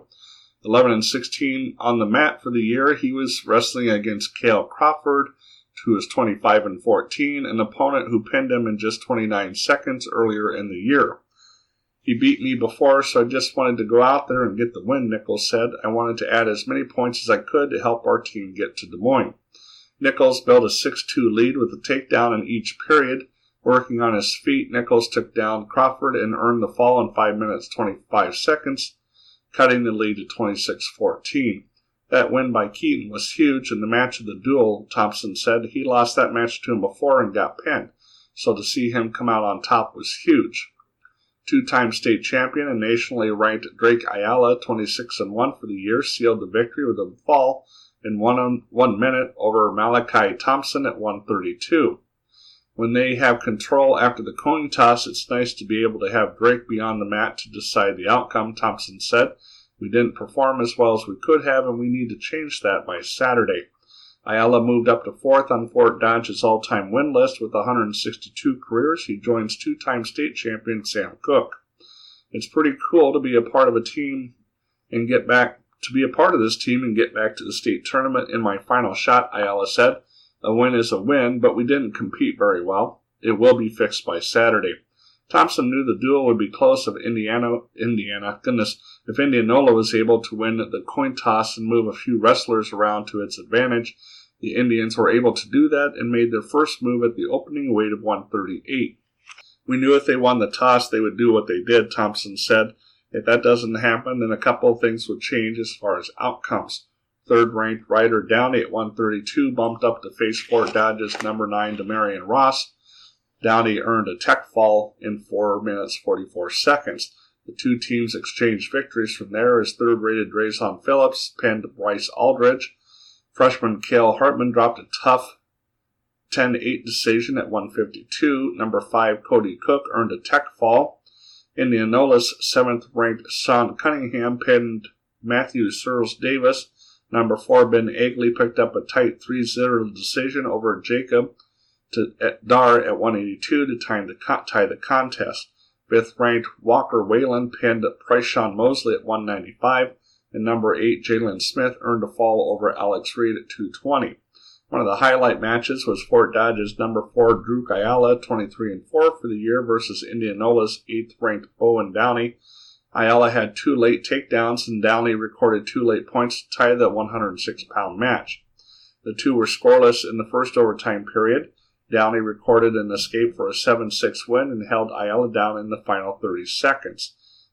11-16 on the mat for the year, he was wrestling against Cale Crawford, who was 25-14, an opponent who pinned him in just 29 seconds earlier in the year. He beat me before, so I just wanted to go out there and get the win, Nichols said. I wanted to add as many points as I could to help our team get to Des Moines. Nichols built a 6-2 lead with a takedown in each period. Working on his feet, Nichols took down Crawford and earned the fall in 5 minutes 25 seconds, cutting the lead to 26-14. That win by Keaton was huge in the match of the duel, Thompson said. He lost that match to him before and got pinned, so to see him come out on top was huge. 2-time state champion and nationally ranked Drake Ayala, 26-1 for the year, sealed the victory with a fall in 1 minute over Malachi Thompson at 1:32. When they have control after the coin toss, it's nice to be able to have Drake be on the mat to decide the outcome, Thompson said. We didn't perform as well as we could have, and we need to change that by Saturday. Ayala moved up to 4th on Fort Dodge's all-time win list with 162 careers. He joins 2-time state champion Sam Cook. It's pretty cool to be a part of a team and get back to this team and get back to the state tournament in my final shot, Ayala said. A win is a win, but we didn't compete very well. It will be fixed by Saturday. Thompson knew the duel would be close if if Indianola was able to win the coin toss and move a few wrestlers around to its advantage. The Indians were able to do that and made their first move at the opening weight of 138. We knew if they won the toss, they would do what they did, Thompson said. If that doesn't happen, then a couple of things would change as far as outcomes. 3rd-ranked Ryder Downey at 132 bumped up to face Fort Dodge's number 9 Demarion Ross. Downey earned a tech fall in 4 minutes 44 seconds. The two teams exchanged victories from there as third-rated Drayson Phillips pinned Bryce Aldridge. Freshman Cale Hartman dropped a tough 10-8 decision at 152. Number 5 Cody Cook earned a tech fall. Indianola's 7th-ranked Sean Cunningham pinned Matthew Searles Davis. Number 4 Ben Agley picked up a tight 3-0 decision over Jacob Dar at 182 to tie the contest. 5th-ranked Walker Whalen pinned Pryshawn Mosley at 195, and number 8 Jalen Smith earned a fall over Alex Reed at 220. One of the highlight matches was Fort Dodge's number 4 Drew Ayala, 23-4 for the year, versus Indianola's 8th-ranked Bowen Downey. Ayala had 2 late takedowns, and Downey recorded 2 late points to tie the 106-pound match. The two were scoreless in the first overtime period. Downey recorded an escape for a 7-6 win and held Ayala down in the final 30 seconds.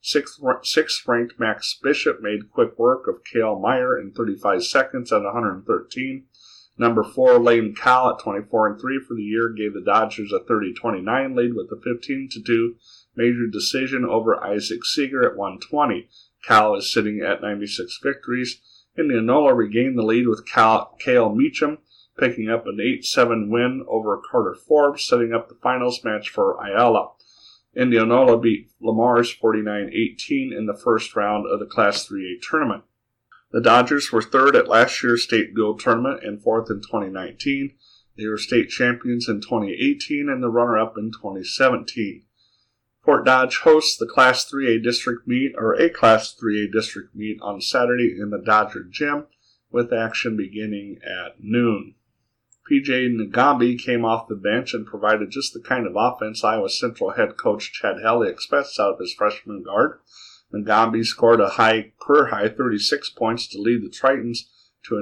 6th-ranked Max Bishop made quick work of Cale Meyer in 35 seconds at 113. Number 4 Lane Cowell at 24-3 for the year gave the Dodgers a 30-29 lead with a 15-2 major decision over Isaac Seeger at 120. Cowell is sitting at 96 victories. Indianola regained the lead with Cale Meacham picking up an 8-7 win over Carter Forbes, setting up the finals match for Ayala. Indianola beat Lamar's 49-18 in the first round of the Class 3A tournament. The Dodgers were 3rd at last year's state dual tournament and 4th in 2019. They were state champions in 2018 and the runner-up in 2017. Fort Dodge hosts the Class 3A district meet, or a Class 3A district meet, on Saturday in the Dodger Gym, with action beginning at noon. P.J. Ngambi came off the bench and provided just the kind of offense Iowa Central head coach Chad Helle expects out of his freshman guard. Ngambi scored a career-high 36 points to lead the Tritons to a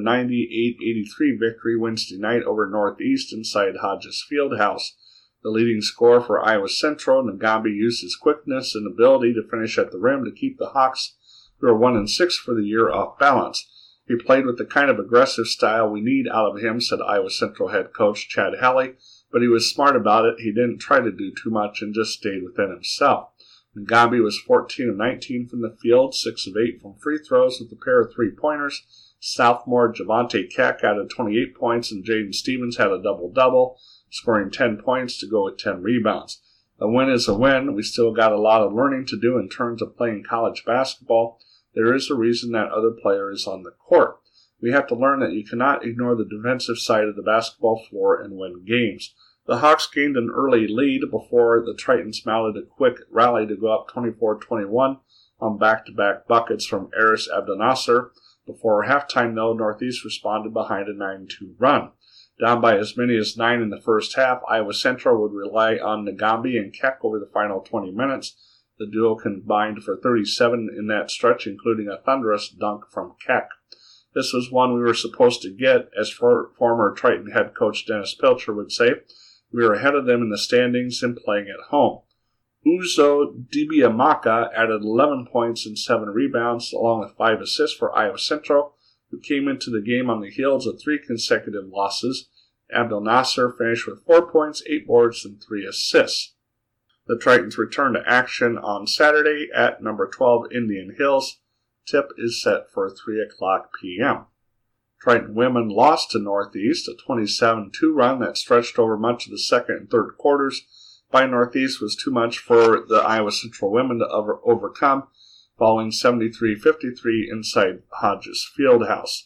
98-83 victory Wednesday night over Northeast inside Hodges Fieldhouse. The leading scorer for Iowa Central, Ngambi used his quickness and ability to finish at the rim to keep the Hawks, who are 1-6 for the year, off balance. He played with the kind of aggressive style we need out of him, said Iowa Central head coach Chad Helle, but he was smart about it. He didn't try to do too much and just stayed within himself. Ngambi was 14 of 19 from the field, 6 of 8 from free throws with a pair of three-pointers. Sophomore Javante Keck added 28 points, and Jaden Stevens had a double-double, scoring 10 points to go with 10 rebounds. A win is a win. We still got a lot of learning to do in terms of playing college basketball. There is a reason that other player is on the court. We have to learn that you cannot ignore the defensive side of the basketball floor and win games. The Hawks gained an early lead before the Tritons mounted a quick rally to go up 24-21 on back-to-back buckets from Aris Abdelnasser. Before halftime, though, Northeast responded behind a 9-2 run. Down by as many as 9 in the first half, Iowa Central would rely on Ngambi and Keck over the final 20 minutes. The duo combined for 37 in that stretch, including a thunderous dunk from Keck. This was one we were supposed to get, as former Triton head coach Dennis Pilcher would say. We were ahead of them in the standings and playing at home. Uzo Dibiamaka added 11 points and 7 rebounds, along with 5 assists for Iowa Central, who came into the game on the heels of 3 consecutive losses. Abdelnasser finished with 4 points, 8 boards, and 3 assists. The Tritons return to action on Saturday at number 12 Indian Hills. Tip is set for 3 o'clock p.m. Triton women lost to Northeast, a 27-2 run that stretched over much of the second and third quarters. By Northeast was too much for the Iowa Central women to overcome, falling 73-53 inside Hodges Fieldhouse.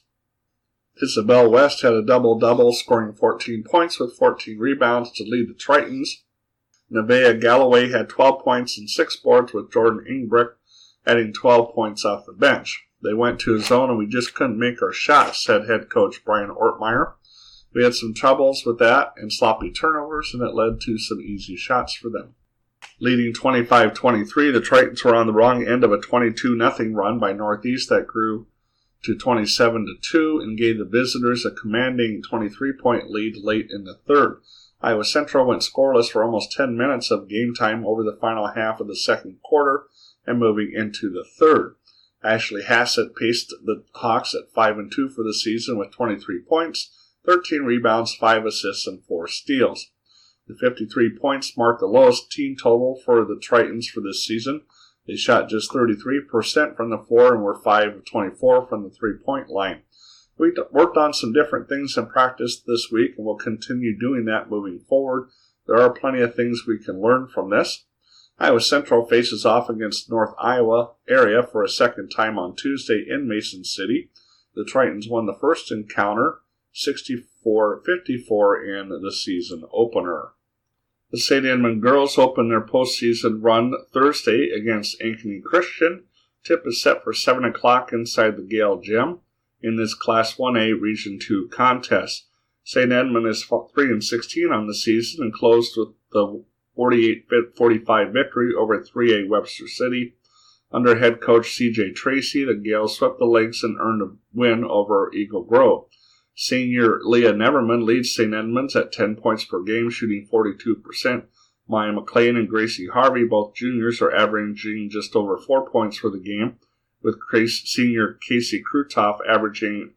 Isabel West had a double-double, scoring 14 points with 14 rebounds to lead the Tritons. Nevaeh Galloway had 12 points and 6 boards, with Jordan Ingbrick adding 12 points off the bench. They went to a zone and we just couldn't make our shots, said head coach Brian Ortmeyer. We had some troubles with that and sloppy turnovers, and it led to some easy shots for them. Leading 25-23, the Tritons were on the wrong end of a 22-0 run by Northeast that grew to 27-2 and gave the visitors a commanding 23-point lead late in the third. Iowa Central went scoreless for almost 10 minutes of game time over the final half of the second quarter and moving into the third. Ashley Hassett paced the Hawks at 5-2 for the season with 23 points, 13 rebounds, 5 assists, and 4 steals. The 53 points marked the lowest team total for the Tritons for this season. They shot just 33% from the floor and were 5 of 24 from the three-point line. We worked on some different things in practice this week, and we'll continue doing that moving forward. There are plenty of things we can learn from this. Iowa Central faces off against North Iowa area for a second time on Tuesday in Mason City. The Tritons won the first encounter, 64-54 in the season opener. The St. Edmund girls open their postseason run Thursday against Ankeny Christian. Tip is set for 7 o'clock inside the Gale Gym in this Class 1A Region 2 contest. St. Edmund is 3-16 on the season and closed with the 48-45 victory over 3A Webster City. Under head coach C.J. Tracy, the Gales swept the Lakes and earned a win over Eagle Grove. Senior Leah Neverman leads St. Edmunds at 10 points per game, shooting 42%. Maya McLean and Gracie Harvey, both juniors, are averaging just over 4 points for the game, with senior Casey Krutoff averaging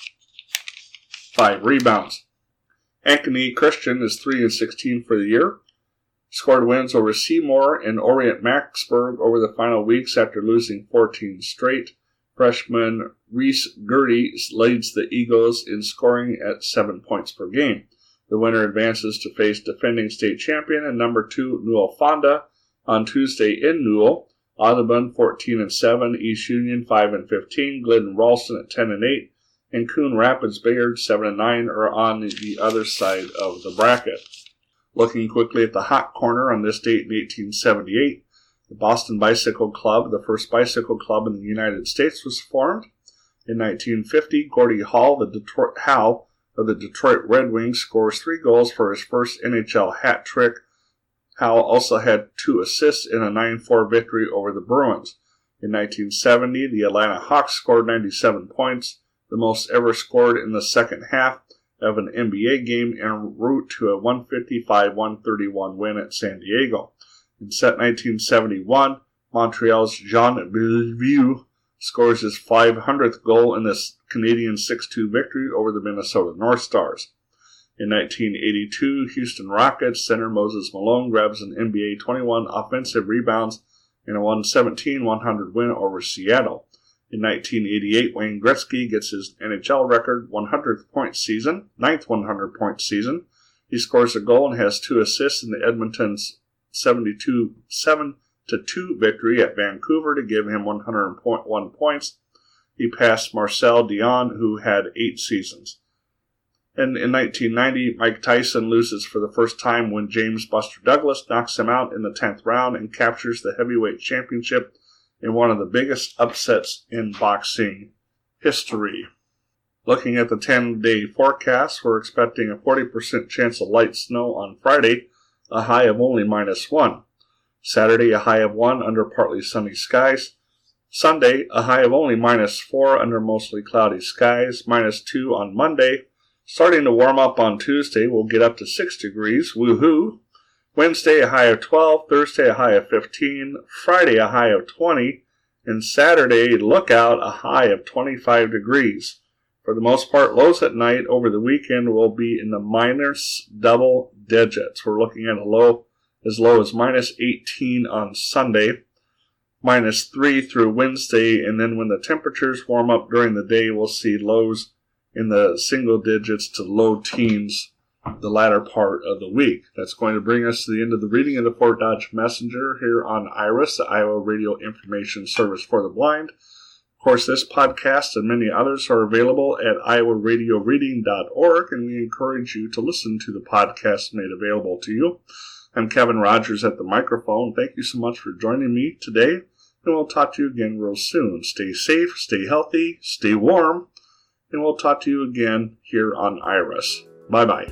5 rebounds. Ankeny Christian is 3-16 for the year. Scored wins over Seymour and Orient Maxburg over the final weeks after losing 14 straight. Freshman Reese Gertie leads the Eagles in scoring at 7 points per game. The winner advances to face defending state champion and number 2 Newell Fonda on Tuesday in Newell. Audubon 14-7, East Union 5-15, Glidden Ralston at 10-8, and Coon Rapids Bayard 7-9 are on the other side of the bracket. Looking quickly at the hot corner on this date in 1878, the Boston Bicycle Club, the first bicycle club in the United States, was formed. In 1950, Gordie Howe of the Detroit Red Wings scores 3 goals for his first NHL hat trick. Howe also had 2 assists in a 9-4 victory over the Bruins. In 1970, the Atlanta Hawks scored 97 points, the most ever scored in the second half of an NBA game, en route to a 155-131 win at San Diego. In set 1971, Montreal's Jean Bellevue scores his 500th goal in this Canadian 6-2 victory over the Minnesota North Stars. In 1982, Houston Rockets center Moses Malone grabs an NBA 21 offensive rebounds in a 117-100 win over Seattle. In 1988, Wayne Gretzky gets his NHL record 100th point season, 9th 100-point season. He scores a goal and has 2 assists in the Edmonton's 7-2 victory at Vancouver to give him 101 points. He passed Marcel Dion, who had 8 seasons. And in 1990, Mike Tyson loses for the first time when James Buster Douglas knocks him out in the 10th round and captures the heavyweight championship in one of the biggest upsets in boxing history. Looking at the 10-day forecast, we're expecting a 40% chance of light snow on Friday, a high of only -1. Saturday, a high of 1 under partly sunny skies. Sunday, a high of only -4 under mostly cloudy skies, -2 on Monday. Starting to warm up on Tuesday, we'll get up to 6 degrees. Woohoo! Wednesday, a high of 12. Thursday, a high of 15. Friday, a high of 20. And Saturday, look out, a high of 25 degrees. For the most part, lows at night over the weekend will be in the minus double digits. We're looking at a low as -18 on Sunday, -3 through Wednesday, and then when the temperatures warm up during the day, we'll see lows in the single digits to low teens the latter part of the week. That's going to bring us to the end of the reading of the Fort Dodge Messenger here on IRIS, the Iowa Radio Information Service for the Blind. Of course, this podcast and many others are available at iowaradioreading.org, and we encourage you to listen to the podcast made available to you. I'm Kevin Rogers at the microphone. Thank you so much for joining me today, and we'll talk to you again real soon. Stay safe, stay healthy, stay warm, and we'll talk to you again here on IRIS. Bye-bye.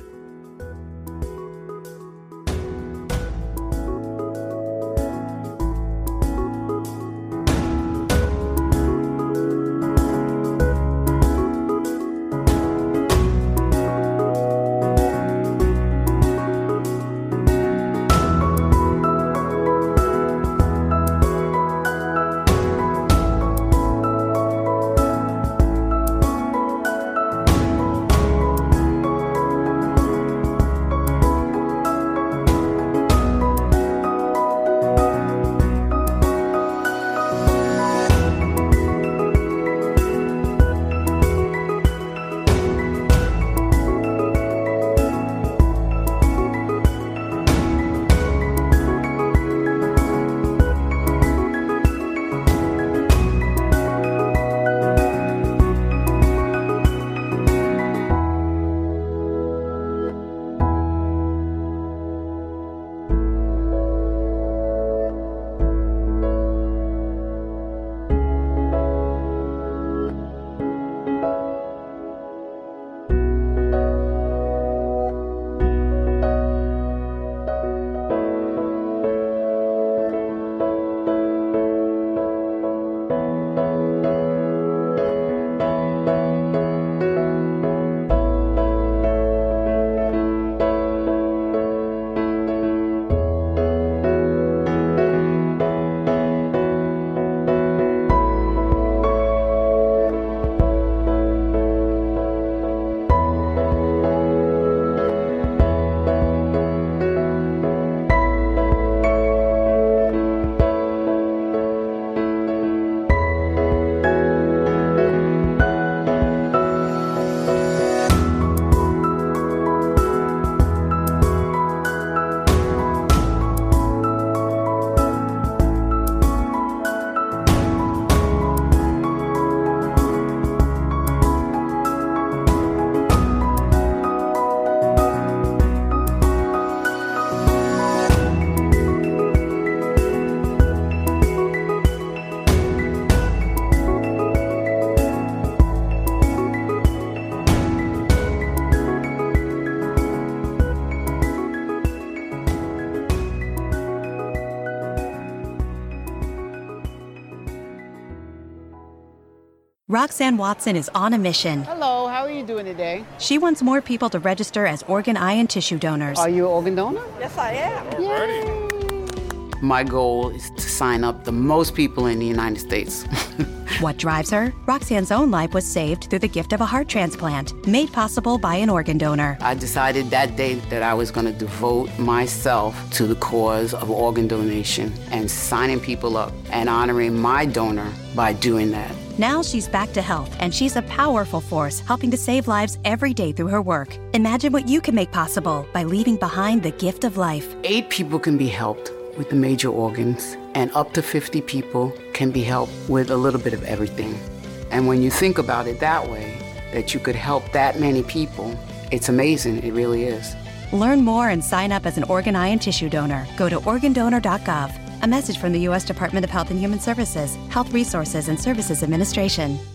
Roxanne Watson is on a mission. Hello, how are you doing today? She wants more people to register as organ, eye, and tissue donors. Are you an organ donor? Yes, I am. Yay. My goal is to sign up the most people in the United States. What drives her? Roxanne's own life was saved through the gift of a heart transplant, made possible by an organ donor. I decided that day that I was going to devote myself to the cause of organ donation and signing people up and honoring my donor by doing that. Now she's back to health, and she's a powerful force helping to save lives every day through her work. Imagine what you can make possible by leaving behind the gift of life. 8 people can be helped with the major organs, and up to 50 people can be helped with a little bit of everything. And when you think about it that way, that you could help that many people, it's amazing, it really is. Learn more and sign up as an organ, eye, and tissue donor. Go to organdonor.gov. A message from the U.S. Department of Health and Human Services, Health Resources and Services Administration.